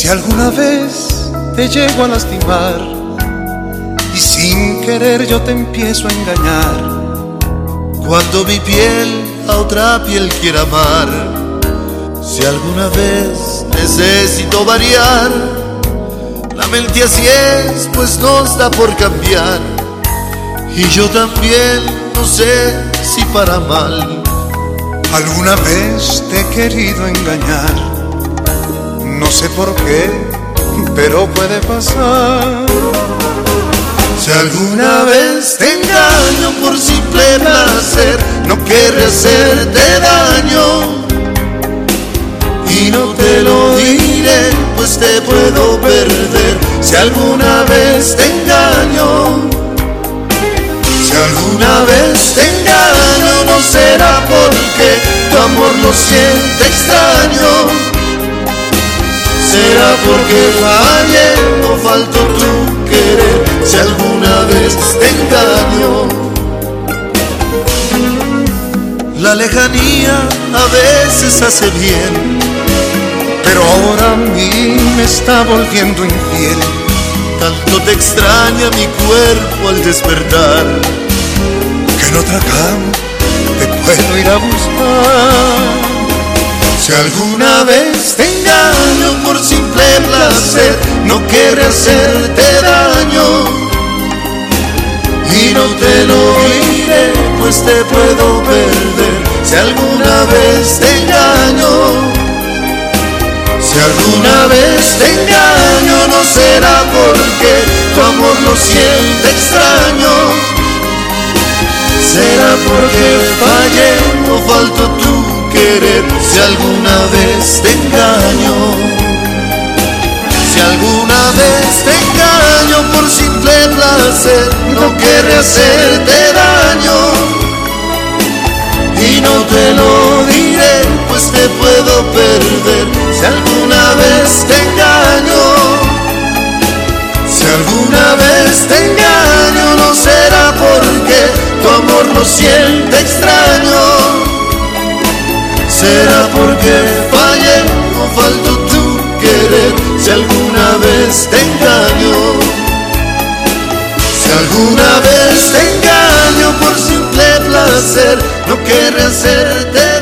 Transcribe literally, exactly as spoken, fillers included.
Si alguna vez te llego a lastimar y sin querer yo te empiezo a engañar, cuando mi piel a otra piel quiera amar, si alguna vez necesito variar, la mente así es, pues no está por cambiar. Y yo también no sé si para mal. Alguna vez te he querido engañar, no sé por qué, pero puede pasar. Si alguna vez te engaño por simple placer, no querré hacerte daño y no te lo diré, pues te puedo perder. Si alguna vez te engaño, si alguna vez te engaño, no será porque tu amor lo siente extraño, será porque fallé o faltó tu querer. Si alguna vez te engaño, la lejanía a veces hace bien, pero ahora a mí me está volviendo infiel. Tanto te extraña mi cuerpo al despertar, que en otra cama te puedo ir a buscar. Si alguna vez te engaño por simple placer, no querré hacerte daño y no te lo diré, pues te puedo perder. Si alguna vez te engaño, si alguna vez te engaño, no será porque tu amor lo siente extraño, será porque fallé o faltó tu querer. Si alguna vez te engaño, si alguna vez te engaño por simple placer, no querré hacerte daño y no te lo diré, pues te puedo perder. Si alguna vez te engaño, si alguna vez te engaño, no será porque tu amor lo siente extraño, será porque fallé o faltó tu querer. Si alguna vez te engaño, si alguna vez te engaño por simple placer, no querré hacerte